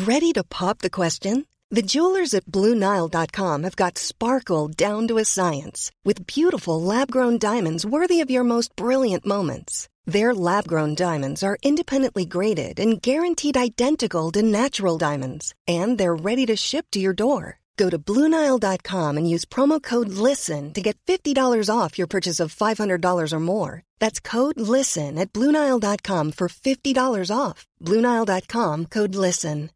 Ready to pop the question? The jewelers at BlueNile.com have got sparkle down to a science with beautiful lab-grown diamonds worthy of your most brilliant moments. Their lab-grown diamonds are independently graded and guaranteed identical to natural diamonds, and they're ready to ship to your door. Go to BlueNile.com and use promo code LISTEN to get $50 off your purchase of $500 or more. That's code LISTEN at BlueNile.com for $50 off. BlueNile.com, code LISTEN.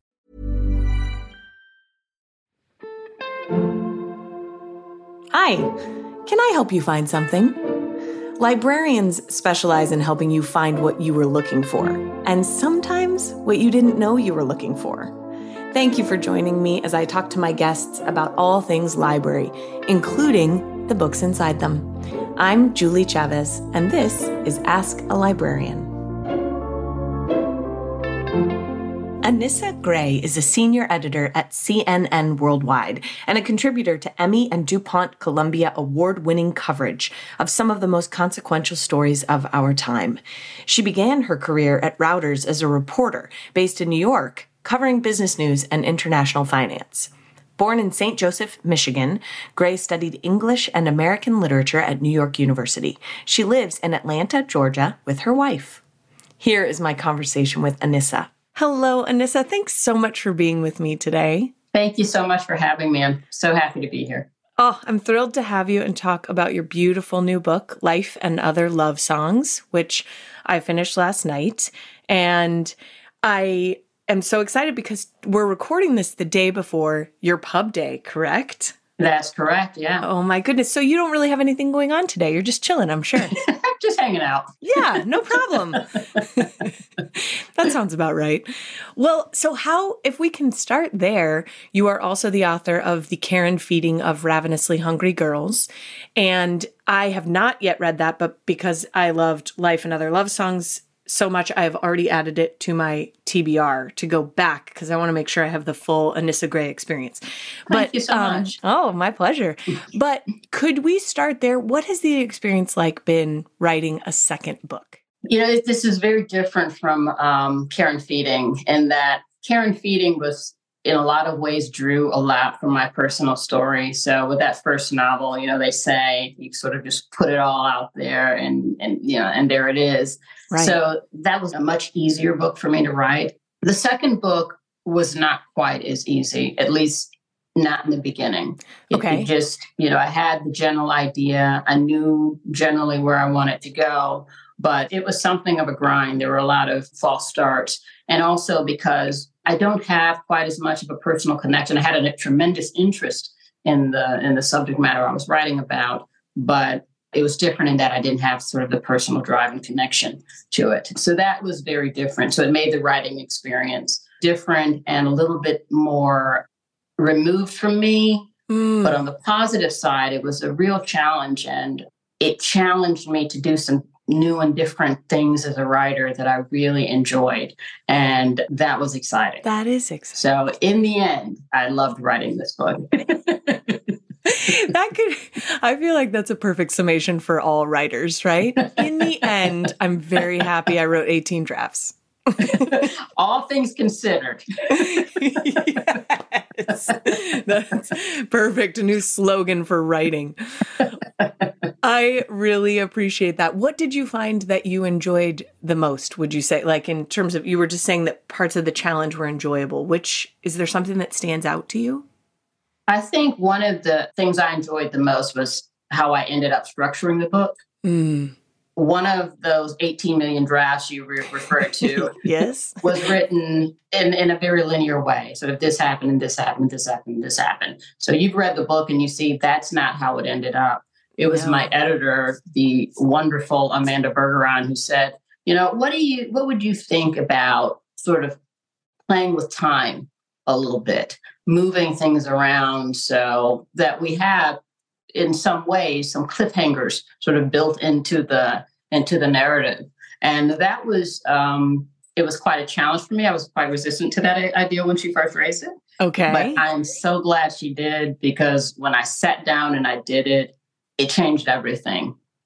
Hi, can I help you find something? Librarians specialize in helping you find what you were looking for, and sometimes what you didn't know you were looking for. Thank you for joining me as I talk to my guests about all things library, including the books inside them. I'm Julie Chavez, and this is Ask a Librarian. Anissa Gray is a senior editor at CNN Worldwide and a contributor to Emmy and DuPont Columbia award-winning coverage of some of the most consequential stories of our time. She began her career at Reuters as a reporter based in New York, covering business news and international finance. Born in St. Joseph, Michigan, Gray studied English and American literature at New York University. She lives in Atlanta, Georgia, with her wife. Here is my conversation with Anissa. Hello, Anissa. Thanks so much for being with me today. Thank you so much for having me. I'm so happy to be here. Oh, I'm thrilled to have you and talk about your beautiful new book, Life and Other Love Songs, which I finished last night. And I am so excited because we're recording this the day before your pub day, correct? That's correct, yeah. Oh my goodness. So you don't really have anything going on today. You're just chilling, I'm sure. Just hanging out. Yeah, no problem. That sounds about right. Well, so if we can start there, you are also the author of The Karen Feeding of Ravenously Hungry Girls. And I have not yet read that, but because I loved Life and Other Love Songs so much, I have already added it to my TBR to go back because I want to make sure I have the full Anissa Gray experience. Thank you so much. Oh, my pleasure. But could we start there? What has the experience like been writing a second book? You know, this is very different from Karen Feeding in that Karen Feeding was, in a lot of ways, drew a lot from my personal story. So with that first novel, they say you sort of just put it all out there and there it is. Right. So that was a much easier book for me to write. The second book was not quite as easy, at least not in the beginning. Okay. It just, I had the general idea. I knew generally where I wanted to go, but it was something of a grind. There were a lot of false starts. And also because I don't have quite as much of a personal connection. I had a tremendous interest in the subject matter I was writing about, but it was different in that I didn't have sort of the personal drive and connection to it. So that was very different. So it made the writing experience different and a little bit more removed from me. But on the positive side, it was a real challenge, and it challenged me to do some new and different things as a writer that I really enjoyed. And that was exciting. That is exciting. So in the end, I loved writing this book. I feel like that's a perfect summation for all writers, right? In the end, I'm very happy I wrote 18 drafts. All things considered. Yes. That's perfect. A new slogan for writing. I really appreciate that. What did you find that you enjoyed the most, would you say? Like in terms of, you were just saying that parts of the challenge were enjoyable. Is there something that stands out to you? I think one of the things I enjoyed the most was how I ended up structuring the book. One of those 18 million drafts you referred to yes, was written in a very linear way. Sort of this happened and this happened, this happened, this happened. So you've read the book and you see that's not how it ended up. It was my editor, the wonderful Amanda Bergeron, who said, what would you think about sort of playing with time a little bit, moving things around so that we have, in some ways, some cliffhangers sort of built into the narrative. And that was, it was quite a challenge for me. I was quite resistant to that idea when she first raised it. Okay. But I'm so glad she did, because when I sat down and I did it, it changed everything.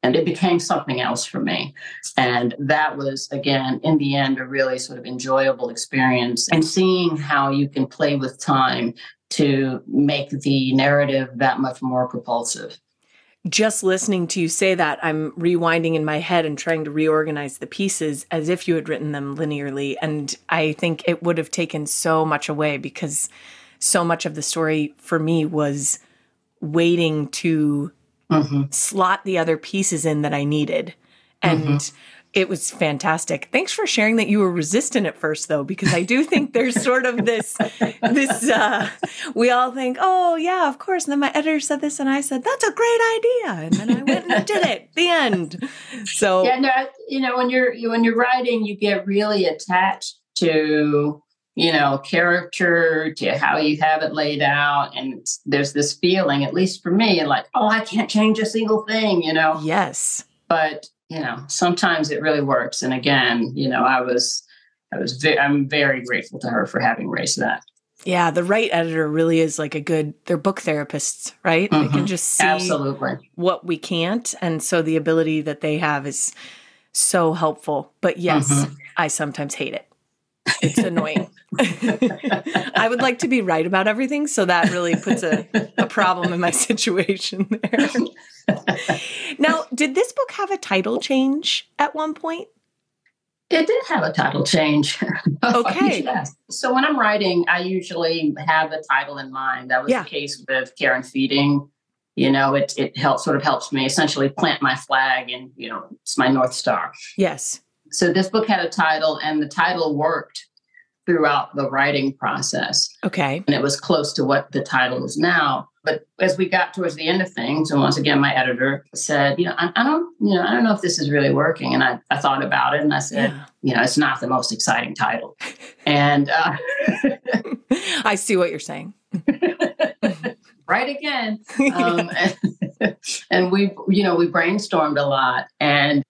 And it became something else for me. And that was, again, in the end, a really sort of enjoyable experience. And seeing how you can play with time to make the narrative that much more propulsive. Just listening to you say that, I'm rewinding in my head and trying to reorganize the pieces as if you had written them linearly. And I think it would have taken so much away, because so much of the story for me was waiting to slot the other pieces in that I needed. And it was fantastic. Thanks for sharing that you were resistant at first, though, because I do think there's sort of this, we all think, oh, yeah, of course. And then my editor said this, and I said, that's a great idea. And then I went and did it. The end. So, yeah, no, when you're writing, you get really attached to, character, to how you have it laid out. And there's this feeling, at least for me, like, oh, I can't change a single thing, Yes. But, sometimes it really works. And again, I'm very grateful to her for having raised that. Yeah, the right editor really is like they're book therapists, right? They can just see Absolutely what we can't. And so the ability that they have is so helpful. But yes, I sometimes hate it. It's annoying. I would like to be right about everything. So that really puts a problem in my situation there. Now, did this book have a title change at one point? It did have a title change. Okay. So when I'm writing, I usually have a title in mind. That was the case with Care and Feeding. It helps me essentially plant my flag, and, it's my North Star. Yes. So this book had a title, and the title worked throughout the writing process. Okay. And it was close to what the title is now. But as we got towards the end of things, and once again, my editor said, I don't know if this is really working. And I thought about it, and I said, it's not the most exciting title. And I see what you're saying. Right again. And we brainstormed a lot, and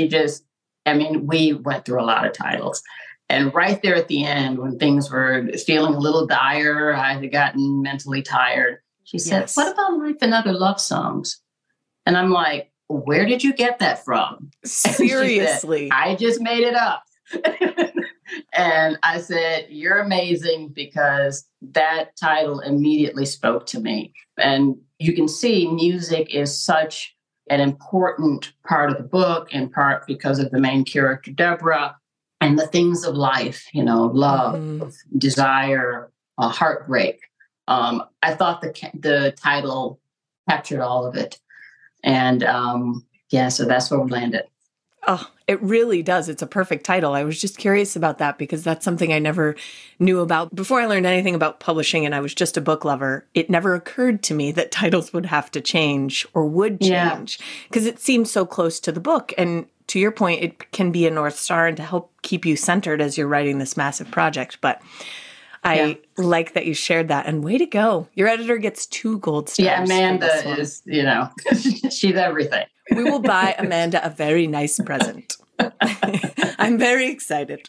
we went through a lot of titles. And right there at the end, when things were feeling a little dire, I had gotten mentally tired. She said, what about Life and Other Love Songs? And I'm like, where did you get that from? Seriously. Said, I just made it up. And I said, you're amazing, because that title immediately spoke to me. And you can see music is such an important part of the book, in part because of the main character, Deborah, and the things of life, love, desire, heartbreak. I thought the title captured all of it. And so that's where we landed. Oh, it really does. It's a perfect title. I was just curious about that, because that's something I never knew about. Before I learned anything about publishing, and I was just a book lover, it never occurred to me that titles would have to change or would change, because it seems so close to the book. And to your point, it can be a North Star and to help keep you centered as you're writing this massive project. But I like that you shared that, and way to go. Your editor gets 2 gold stars. Yeah, Amanda is, she's everything. We will buy Amanda a very nice present. I'm very excited.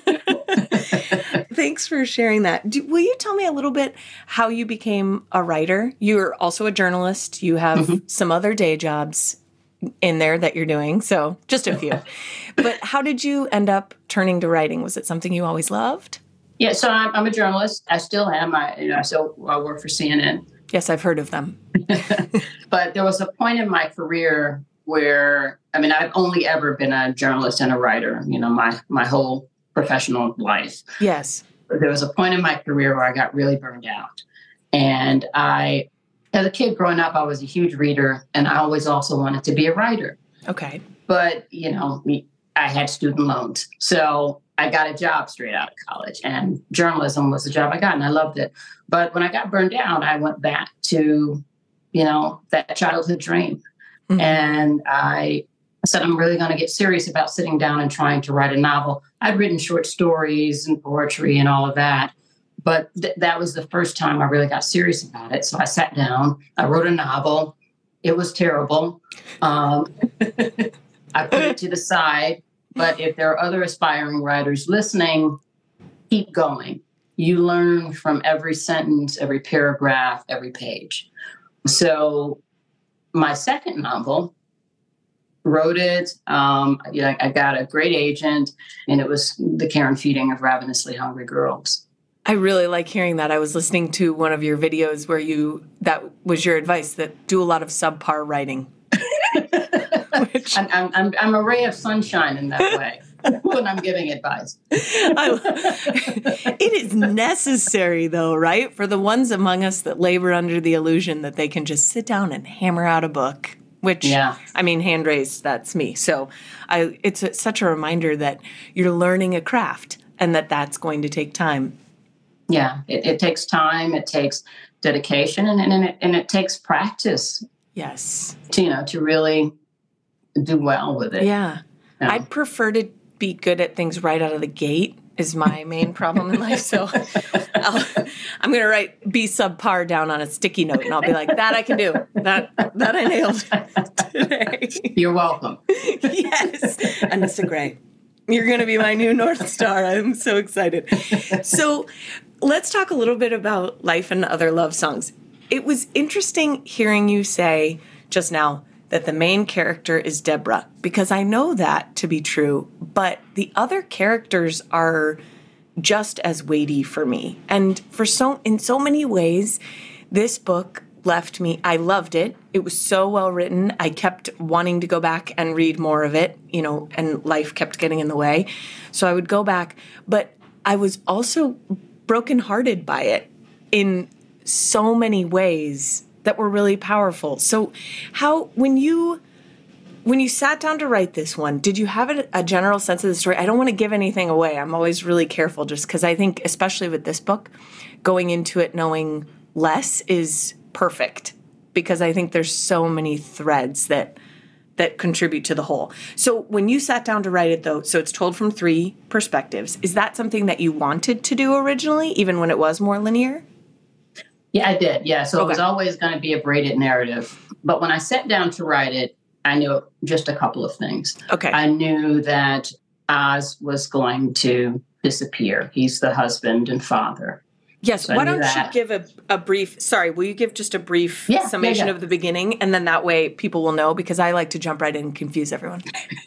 Thanks for sharing that. Will you tell me a little bit how you became a writer? You're also a journalist. You have some other day jobs in there that you're doing, so just a few. But how did you end up turning to writing? Was it something you always loved? Yeah, so I'm a journalist. I still am. I still work for CNN. Yes, I've heard of them. But there was a point in my career where, I've only ever been a journalist and a writer, my whole professional life. Yes. There was a point in my career where I got really burned out. And as a kid growing up, I was a huge reader, and I always also wanted to be a writer. Okay. But, I had student loans. So I got a job straight out of college, and journalism was the job I got, and I loved it. But when I got burned out, I went back to, that childhood dream. Mm-hmm. And I said, I'm really going to get serious about sitting down and trying to write a novel. I'd written short stories and poetry and all of that. But that was the first time I really got serious about it. So I sat down, I wrote a novel. It was terrible. I put it to the side. But if there are other aspiring writers listening, keep going. You learn from every sentence, every paragraph, every page. So my second novel wrote it. I got a great agent, and it was The Care and Feeding of Ravenously Hungry Girls. I really like hearing that. I was listening to one of your videos where that was your advice, that do a lot of subpar writing. I'm a ray of sunshine in that way when I'm giving advice. It is necessary, though, right? For the ones among us that labor under the illusion that they can just sit down and hammer out a book, which, I mean, hand raised, that's me. So it's such a reminder that you're learning a craft and that's going to take time. Yeah, it takes time, it takes dedication, and it takes practice. Yes. To really do well with it. Yeah. I'd prefer to be good at things right out of the gate is my main problem in life. So I'm going to write be subpar down on a sticky note, and I'll be like, that I can do. That I nailed today. You're welcome. Yes. Anissa Gray. You're going to be my new North Star. I'm so excited. So let's talk a little bit about Life and Other Love Songs. It was interesting hearing you say just now that the main character is Deborah, because I know that to be true, but the other characters are just as weighty for me. And in so many ways, this book left me, I loved it. It was so well written. I kept wanting to go back and read more of it, and life kept getting in the way. So I would go back, but I was also brokenhearted by it in so many ways that were really powerful. So when you sat down to write this one, did you have a general sense of the story? I don't want to give anything away. I'm always really careful just because I think, especially with this book, going into it knowing less is perfect, because I think there's so many threads that contribute to the whole. So when you sat down to write it, though, so it's told from 3 perspectives. Is that something that you wanted to do originally, even when it was more linear? Yeah, I did. Yeah. So It was always going to be a braided narrative. But when I sat down to write it, I knew just a couple of things. Okay. I knew that Oz was going to disappear. He's the husband and father. Yes. So why don't you give a brief, will you give just a brief summation of the beginning? And then that way people will know, because I like to jump right in and confuse everyone.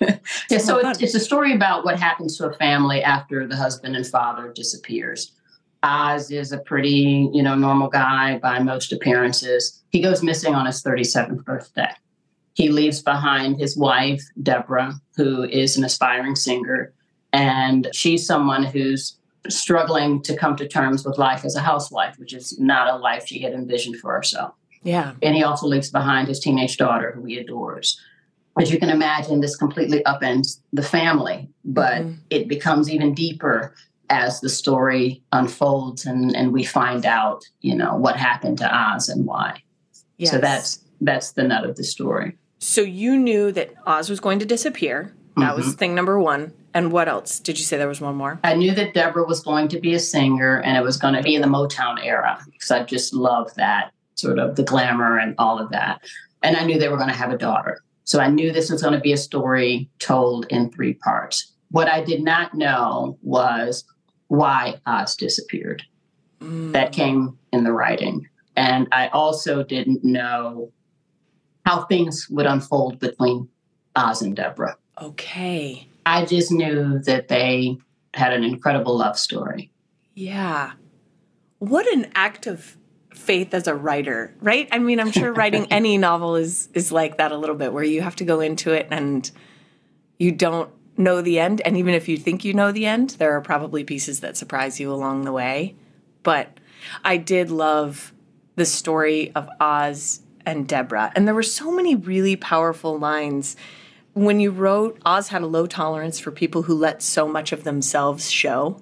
So it's a story about what happens to a family after the husband and father disappears. Oz is a pretty, normal guy by most appearances. He goes missing on his 37th birthday. He leaves behind his wife, Deborah, who is an aspiring singer. And she's someone who's struggling to come to terms with life as a housewife, which is not a life she had envisioned for herself. Yeah. And he also leaves behind his teenage daughter, who he adores. As you can imagine, this completely upends the family, but it becomes even deeper as the story unfolds and we find out, what happened to Oz and why. Yes. So that's the nut of the story. So you knew that Oz was going to disappear. That was thing number 1. And what else? Did you say there was one more? I knew that Deborah was going to be a singer, and it was going to be in the Motown era, because I just love that sort of the glamour and all of that. And I knew they were going to have a daughter. So I knew this was going to be a story told in 3 parts. What I did not know was why Oz disappeared. That came in the writing. And I also didn't know how things would unfold between Oz and Deborah. Okay. I just knew that they had an incredible love story. Yeah. What an act of faith as a writer, right? I mean, I'm sure writing any novel is like that a little bit, where you have to go into it and you don't know the end. And even if you think you know the end, there are probably pieces that surprise you along the way. But I did love the story of Oz and Deborah. And there were so many really powerful lines. When you wrote, Oz had a low tolerance for people who let so much of themselves show.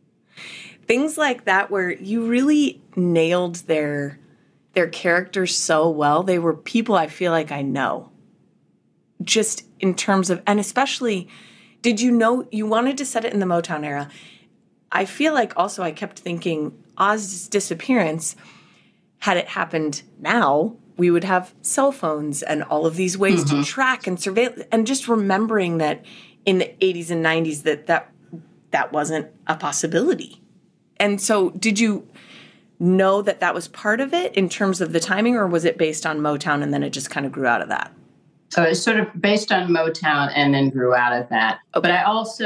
Things like that, where you really nailed their characters so well. They were people I feel like I know. Just in terms of, and especially, did you know you wanted to set it in the Motown era? I feel like also I kept thinking Oz's disappearance, had it happened now, we would have cell phones and all of these ways to track and surveil, and just remembering that in the 80s and 90s that wasn't a possibility. And so did you know that was part of it in terms of the timing, or was it based on Motown and then it just kind of grew out of that? So it's sort of based on Motown and then grew out of that. Okay. But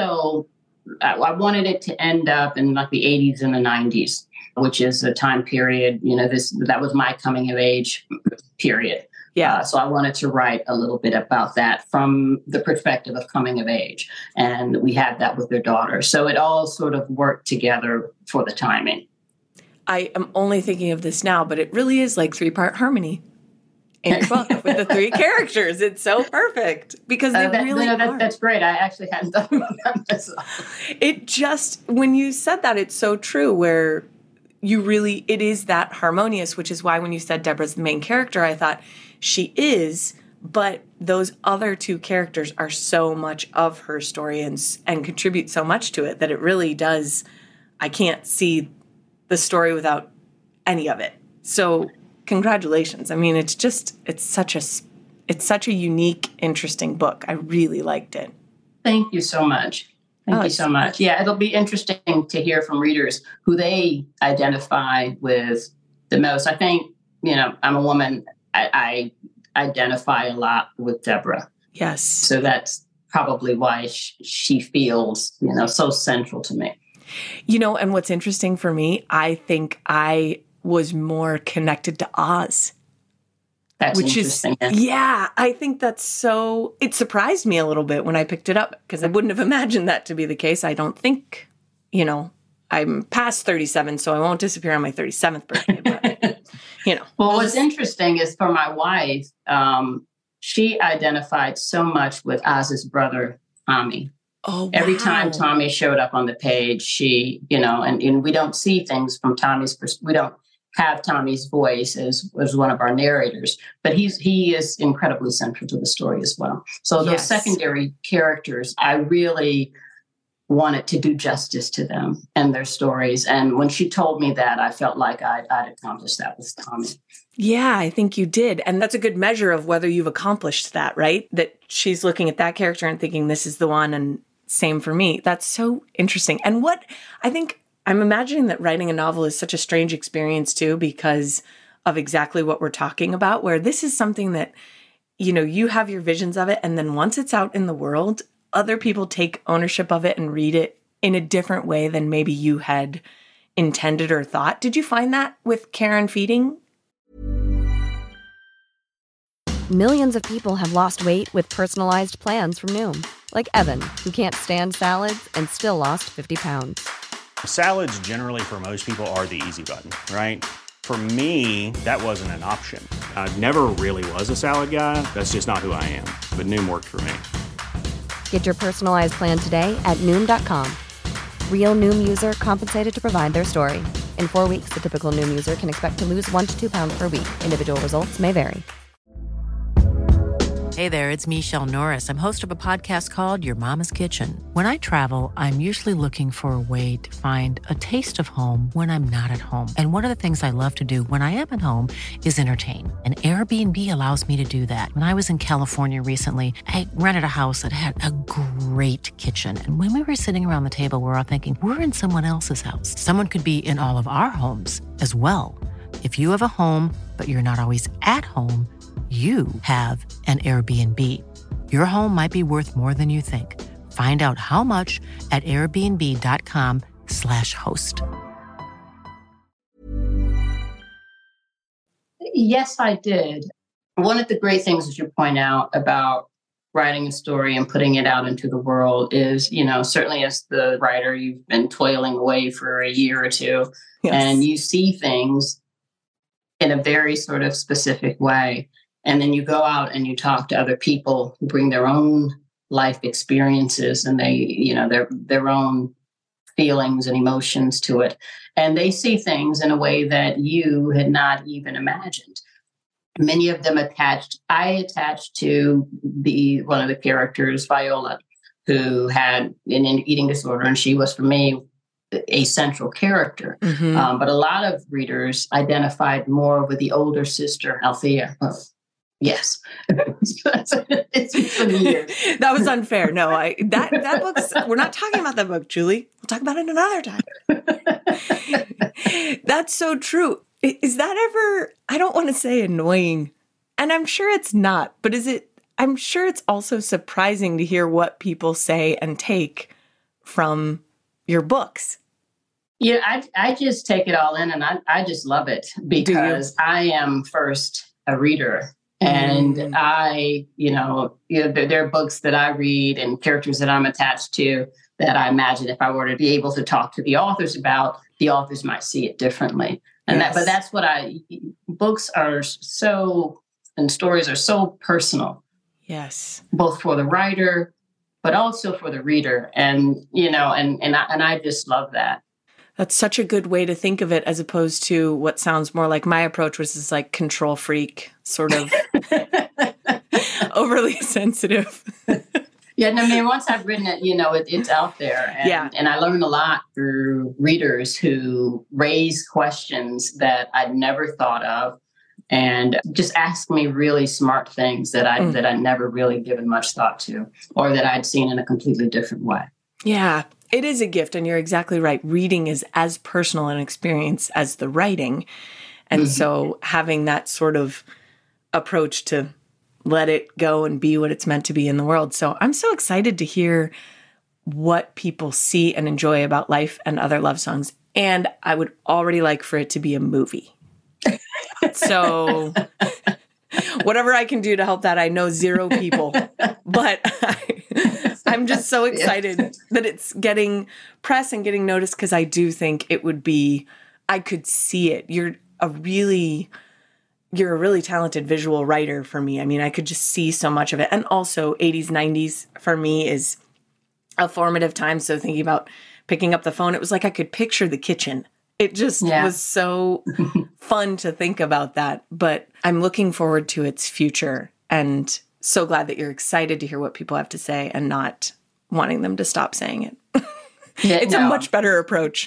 I wanted it to end up in like the 80s and the 90s, which is a time period, that was my coming of age period. Yeah. So I wanted to write a little bit about that from the perspective of coming of age. And we had that with their daughter. So it all sort of worked together for the timing. I am only thinking of this now, but it really is like 3-part harmony in your book with the 3 characters. It's so perfect because they really are. That's great. I actually hadn't thought about that myself. It just, when you said that, it's so true where it is that harmonious, which is why when you said Deborah's the main character, I thought she is, but those other 2 characters are so much of her story and contribute so much to it that it really does. I can't see the story without any of it. So congratulations. I mean, it's such a unique, interesting book. I really liked it. Thank you so much. Thank you so much. Yeah, it'll be interesting to hear from readers who they identify with the most. I think, I'm a woman. I identify a lot with Deborah. Yes. So that's probably why she feels, so central to me. And what's interesting for me, I think I was more connected to Oz. That's interesting. Yeah, I think that's so, it surprised me a little bit when I picked it up because I wouldn't have imagined that to be the case. I don't think, I'm past 37, so I won't disappear on my 37th birthday, but, Well, what's interesting is for my wife, she identified so much with Oz's brother, Tommy. Oh, wow. Every time Tommy showed up on the page, she, and we don't see things from Tommy's perspective. We don't have Tommy's voice as one of our narrators, but he is incredibly central to the story as well. So those secondary characters, I really wanted to do justice to them and their stories. And when she told me that, I felt like I'd accomplished that with Tommy. Yeah, I think you did. And that's a good measure of whether you've accomplished that, right? That she's looking at that character and thinking, this is the one, and same for me. That's so interesting. And what I think, I'm imagining that writing a novel is such a strange experience too, because of exactly what we're talking about, where this is something that, you have your visions of it. And then once it's out in the world, other people take ownership of it and read it in a different way than maybe you had intended or thought. Did you find that with Care and Feeding? Millions of people have lost weight with personalized plans from Noom. Like Evan, who can't stand salads and still lost 50 pounds. Salads generally for most people are the easy button, right? For me, that wasn't an option. I never really was a salad guy. That's just not who I am. But Noom worked for me. Get your personalized plan today at Noom.com. Real Noom user compensated to provide their story. In 4 weeks, the typical Noom user can expect to lose 1 to 2 pounds per week. Individual results may vary. Hey there, it's Michelle Norris. I'm host of a podcast called Your Mama's Kitchen. When I travel, I'm usually looking for a way to find a taste of home when I'm not at home. And one of the things I love to do when I am at home is entertain. And Airbnb allows me to do that. When I was in California recently, I rented a house that had a great kitchen. And when we were sitting around the table, we were all thinking, we're in someone else's house. Someone could be in all of our homes as well. If you have a home, but you're not always at home, you have an Airbnb. Your home might be worth more than you think. Find out how much at airbnb.com/host. Yes, I did. One of the great things that you point out about writing a story and putting it out into the world is, certainly as the writer, you've been toiling away for a year or two, and you see things in a very sort of specific way. And then you go out and you talk to other people who bring their own life experiences and they, their own feelings and emotions to it. And they see things in a way that you had not even imagined. Many of them I attached to one of the characters, Viola, who had an eating disorder. And she was, for me, a central character. Mm-hmm. But a lot of readers identified more with the older sister, Althea. Yes. It's been years. That was unfair. No, that book's, we're not talking about that book, Julie. We'll talk about it another time. That's so true. Is that ever, I don't want to say annoying, and I'm sure it's not, but is it, I'm sure it's also surprising to hear what people say and take from your books. Yeah, I just take it all in, and I just love it because I am first a reader. And there are books that I read and characters that I'm attached to that I imagine if I were to be able to talk to the authors about, the authors might see it differently. And but that's what books are so, and stories are so personal. Yes. Both for the writer, but also for the reader. And, I just love that. That's such a good way to think of it, as opposed to what sounds more like my approach, which is like control freak, sort of overly sensitive. Yeah, I mean, once I've written it, it's out there. And I learned a lot through readers who raise questions that I'd never thought of and just ask me really smart things that I'd never really given much thought to, or that I'd seen in a completely different way. Yeah, it is a gift. And you're exactly right. Reading is as personal an experience as the writing. And so having that sort of approach to let it go and be what it's meant to be in the world. So I'm so excited to hear what people see and enjoy about Life and Other Love Songs. And I would already like for it to be a movie. So whatever I can do to help that, I know zero people, but I'm just so excited that it's getting press and getting noticed, because I do think it would be, I could see it. You're a really talented visual writer for me. I mean, I could just see so much of it. And also 80s, 90s for me is a formative time. So thinking about picking up the phone, it was like I could picture the kitchen. It just was so fun to think about that. But I'm looking forward to its future, and so glad that you're excited to hear what people have to say and not wanting them to stop saying it. It's a much better approach.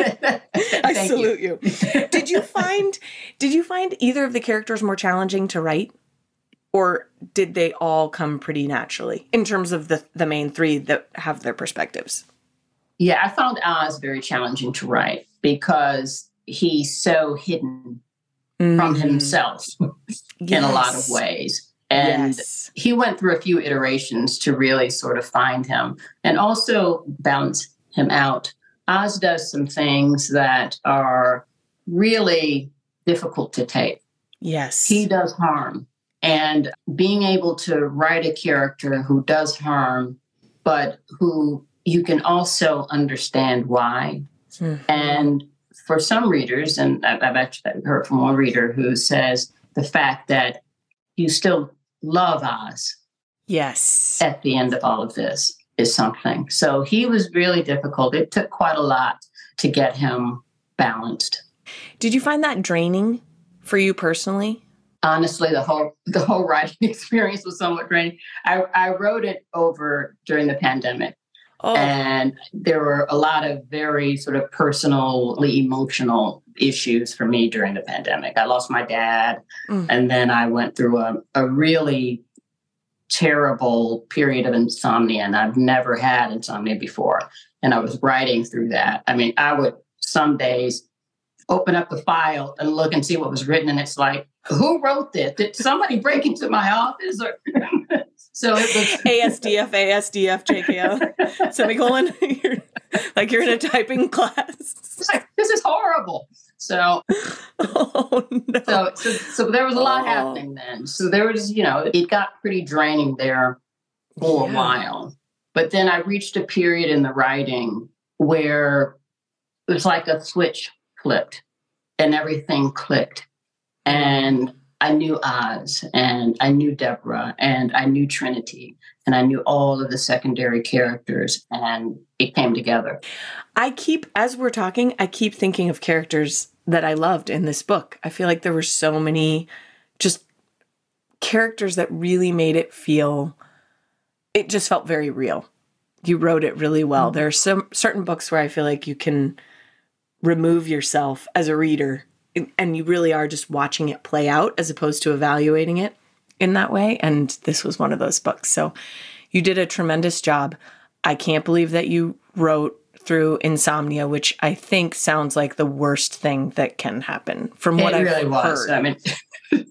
I salute you. Did you find either of the characters more challenging to write, or did they all come pretty naturally in terms of the main three that have their perspectives? Yeah, I found Oz very challenging to write because he's so hidden from himself in a lot of ways. And he went through a few iterations to really sort of find him and also balance him out. Oz does some things that are really difficult to take. Yes. He does harm. And being able to write a character who does harm, but who you can also understand why. And for some readers, and I've actually heard from one reader who says the fact that you still love Oz. Yes. At the end of all of this is something. So he was really difficult. It took quite a lot to get him balanced. Did you find that draining for you personally? Honestly, the whole writing experience was somewhat draining. I wrote it over during the pandemic. And there were a lot of very sort of personally emotional issues for me during the pandemic. I lost my dad, and then I went through a really terrible period of insomnia, and I've never had insomnia before. And I was writing through that. I mean, I would some days open up the file and look and see what was written, and it's like, who wrote this? Did somebody break into my office? Or so it was ASDF, JKO, semicolon. You're in a typing class. It's like, this is horrible. So, no. So there was a lot happening then. So there was, it got pretty draining there for a while. But then I reached a period in the writing where it was like a switch flipped and everything clicked. And I knew Oz, and I knew Deborah, and I knew Trinity, and I knew all of the secondary characters, and it came together. As we're talking, I keep thinking of characters that I loved in this book. I feel like there were so many just characters that really made it just felt very real. You wrote it really well. There are some certain books where I feel like you can remove yourself as a reader, and you really are just watching it play out as opposed to evaluating it in that way. And this was one of those books. So you did a tremendous job. I can't believe that you wrote through insomnia, which I think sounds like the worst thing that can happen from what I've heard. I mean,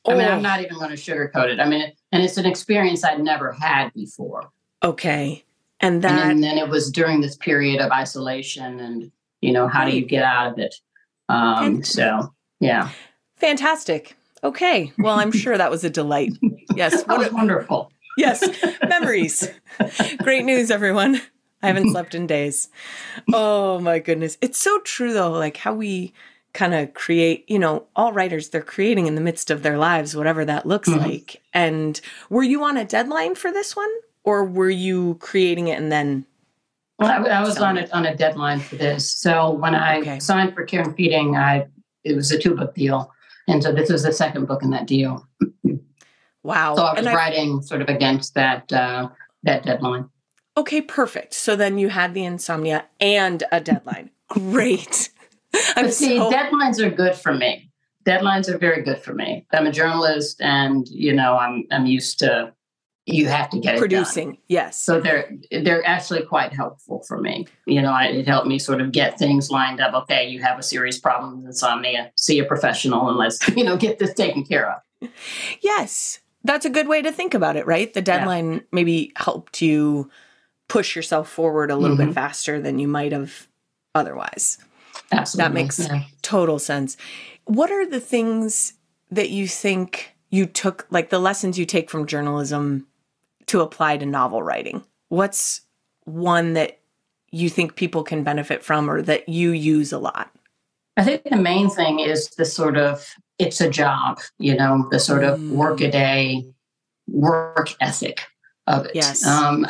I mean, I'm not even going to sugarcoat it. I mean, and it's an experience I'd never had before. Okay. And then it was during this period of isolation and, how do you get out of it? So, yeah. Fantastic. Okay. Well, I'm sure that was a delight. Yes. That was wonderful. Yes. Memories. Great news, everyone. I haven't slept in days. Oh, my goodness. It's so true, though, like how we kind of create, all writers, they're creating in the midst of their lives, whatever that looks like. And were you on a deadline for this one? Or were you creating it and then? Well, I was on a deadline for this. So when I signed for Care and Feeding, it was a 2-book deal. And so this was the second book in that deal. Wow. So I was writing sort of against that deadline. Okay, perfect. So then you had the insomnia and a deadline. Great. Deadlines are good for me. Deadlines are very good for me. I'm a journalist and, I'm used to, you have to get it producing done. Yes. So they're actually quite helpful for me. It helped me sort of get things lined up. Okay, you have a serious problem with insomnia. See a professional and let's get this taken care of. Yes, that's a good way to think about it, right? The deadline maybe helped you push yourself forward a little bit faster than you might have otherwise. Absolutely. That makes total sense. What are the things that you think you took, like the lessons you take from journalism to apply to novel writing? What's one that you think people can benefit from or that you use a lot? I think the main thing is the sort of, it's a job, the sort of work-a-day work ethic of it. Yes.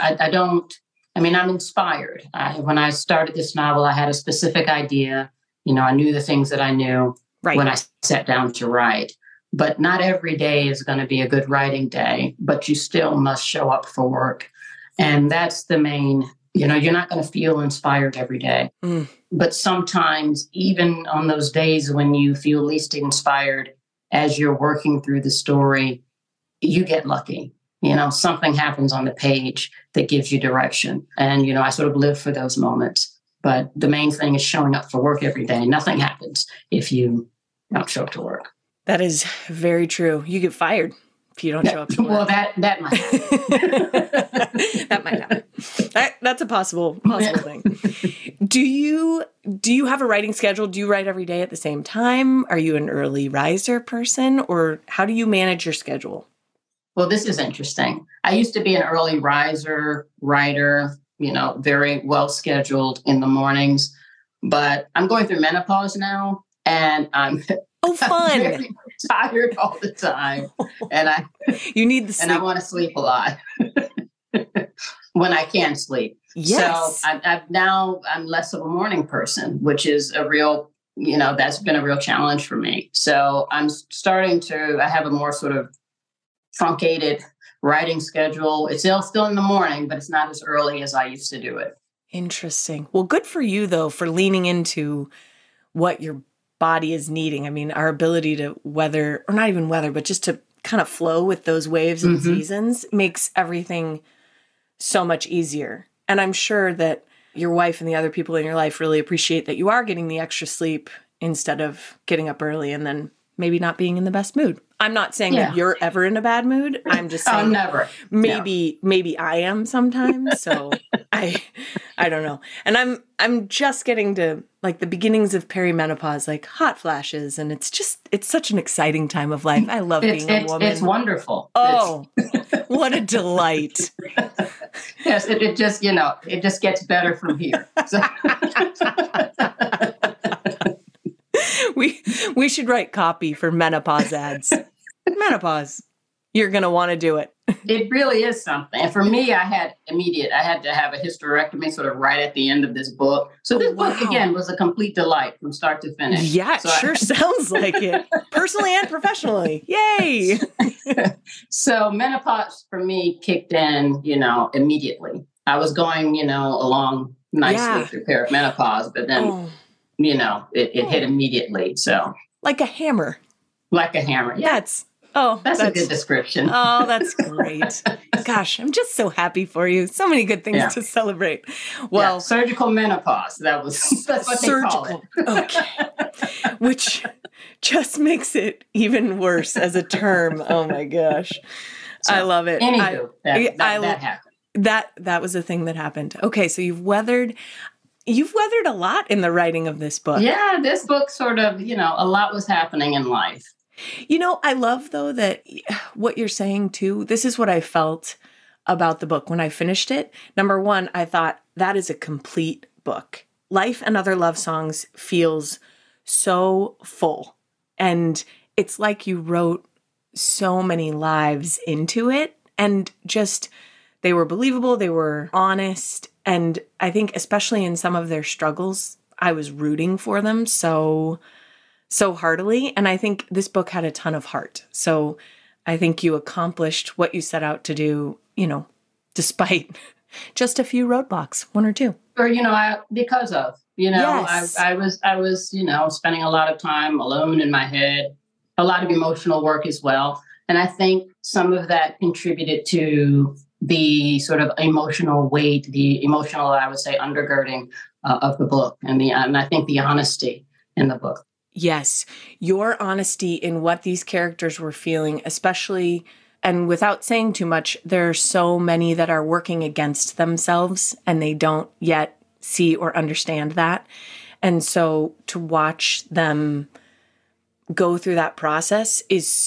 I'm inspired. When I started this novel, I had a specific idea. I knew the things that I knew when I sat down to write. But not every day is going to be a good writing day, but you still must show up for work. And that's the main, you're not going to feel inspired every day. But sometimes, even on those days when you feel least inspired, as you're working through the story, you get lucky. Something happens on the page that gives you direction. And, I sort of live for those moments. But the main thing is showing up for work every day. Nothing happens if you don't show up to work. That is very true. You get fired if you don't show up to work. Well, that might happen. That might happen. That's a possible thing. Do you have a writing schedule? Do you write every day at the same time? Are you an early riser person, or how do you manage your schedule? Well, this is interesting. I used to be an early riser, writer, very well scheduled in the mornings, but I'm going through menopause now, and I'm fun. very tired all the time, and you need the sleep. And I want to sleep a lot when I can sleep. Yes. So I'm less of a morning person, which is a real, that's been a real challenge for me. So I'm starting to, I have a more sort of truncated writing schedule. It's still in the morning, but it's not as early as I used to do it. Interesting. Well, good for you, though, for leaning into what your body is needing. I mean, our ability to weather, or not even weather, but just to kind of flow with those waves and seasons makes everything so much easier. And I'm sure that your wife and the other people in your life really appreciate that you are getting the extra sleep instead of getting up early and then maybe not being in the best mood. I'm not saying that you're ever in a bad mood. I'm just saying never. Maybe I am sometimes. So I don't know. And I'm just getting to like the beginnings of perimenopause, like hot flashes, and it's such an exciting time of life. I love being a woman. It's wonderful. Oh, what a delight. Yes, it just gets better from here. So. We should write copy for menopause ads. Menopause. You're going to want to do it. It really is something. And for me, I had to have a hysterectomy sort of right at the end of this book. So this book, again, was a complete delight from start to finish. Yeah, so sounds like it. Personally and professionally. Yay! So menopause for me kicked in, immediately. I was going, along nicely through perimenopause, but then, it hit immediately. So like a hammer. Like a hammer. Yeah. Oh, that's a good description. Oh, that's great. Gosh, I'm just so happy for you. So many good things to celebrate. Well, surgical menopause. That's what they call it. Okay. Which just makes it even worse as a term. Oh my gosh. So, I love it. Anywho, that happened. That was a thing that happened. Okay, so you've weathered a lot in the writing of this book. Yeah, this book sort of, a lot was happening in life. I love, though, that what you're saying, too, this is what I felt about the book when I finished it. Number one, I thought that is a complete book. Life and Other Love Songs feels so full. And it's like you wrote so many lives into it. And just, they were believable, they were honest. And I think especially in some of their struggles, I was rooting for them so heartily. And I think this book had a ton of heart. So I think you accomplished what you set out to do, despite just a few roadblocks, one or two. Or, because of, Yes. I was, spending a lot of time alone in my head, a lot of emotional work as well. And I think some of that contributed to the sort of emotional weight, the emotional, I would say, undergirding of the book, and I think the honesty in the book. Yes, your honesty in what these characters were feeling, especially, and without saying too much, there are so many that are working against themselves and they don't yet see or understand that. And so to watch them go through that process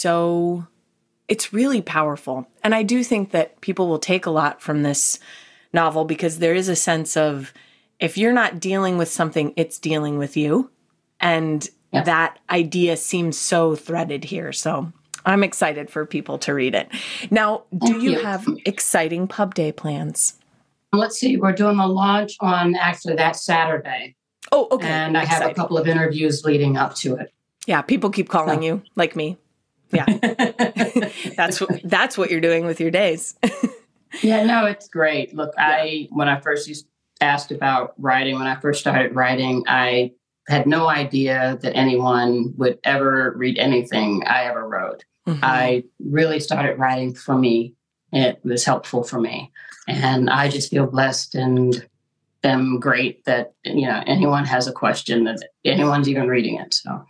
it's really powerful. And I do think that people will take a lot from this novel because there is a sense of, if you're not dealing with something, it's dealing with you. And that idea seems so threaded here. So I'm excited for people to read it. Now, do you have exciting pub day plans? Let's see. We're doing the launch on actually that Saturday. Oh, okay. And I have a couple of interviews leading up to it. Yeah, people keep calling you, like me. Yeah. That's what you're doing with your days. Yeah, no, it's great. Look, when I first asked about writing, when I first started writing, I had no idea that anyone would ever read anything I ever wrote. Mm-hmm. I really started writing for me. It was helpful for me. And I just feel blessed and am great that, anyone has a question, that anyone's even reading it. So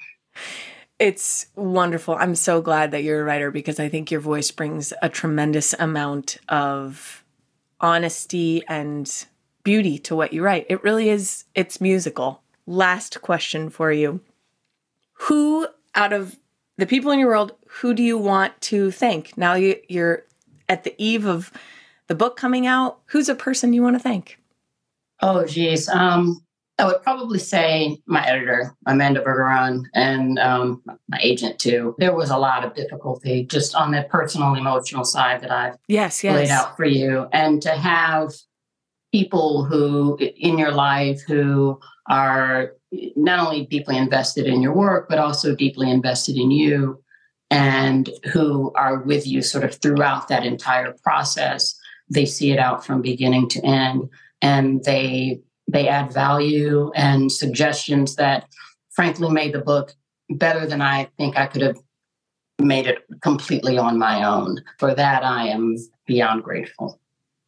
it's wonderful. I'm so glad that you're a writer because I think your voice brings a tremendous amount of honesty and beauty to what you write. It really is, it's musical. Last question for you. Who out of the people in your world, who do you want to thank? Now you're at the eve of the book coming out. Who's a person you want to thank? Oh, geez. I would probably say my editor, Amanda Bergeron, and my agent, too. There was a lot of difficulty just on the personal, emotional side that I've laid out for you. And to have people who in your life who are not only deeply invested in your work, but also deeply invested in you and who are with you sort of throughout that entire process. They see it out from beginning to end, and they add value and suggestions that frankly made the book better than I think I could have made it completely on my own. For that, I am beyond grateful.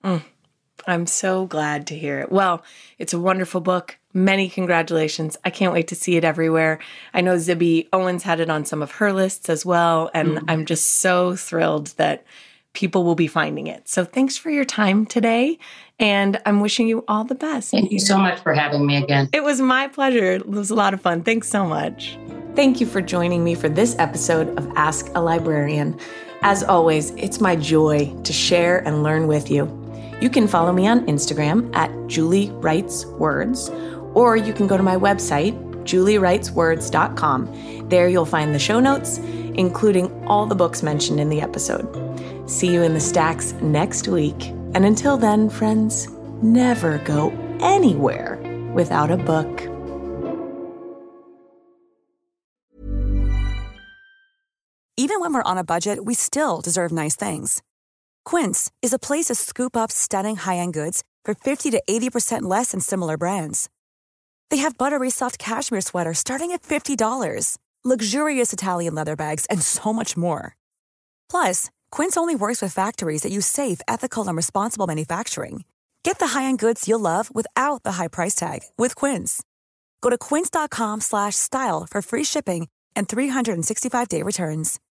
I'm so glad to hear it. Well, it's a wonderful book. Many congratulations. I can't wait to see it everywhere. I know Zibby Owens had it on some of her lists as well, and I'm just so thrilled that people will be finding it. So thanks for your time today, and I'm wishing you all the best. Thank you so much for having me again. It was my pleasure. It was a lot of fun. Thanks so much. Thank you for joining me for this episode of Ask a Librarian. As always, it's my joy to share and learn with you. You can follow me on Instagram at Julie Writes Words, or you can go to my website, juliewriteswords.com. There you'll find the show notes, including all the books mentioned in the episode. See you in the stacks next week. And until then, friends, never go anywhere without a book. Even when we're on a budget, we still deserve nice things. Quince is a place to scoop up stunning high-end goods for 50 to 80% less than similar brands. They have buttery soft cashmere sweaters starting at $50, luxurious Italian leather bags, and so much more. Plus, Quince only works with factories that use safe, ethical, and responsible manufacturing. Get the high-end goods you'll love without the high price tag with Quince. Go to quince.com/style for free shipping and 365-day returns.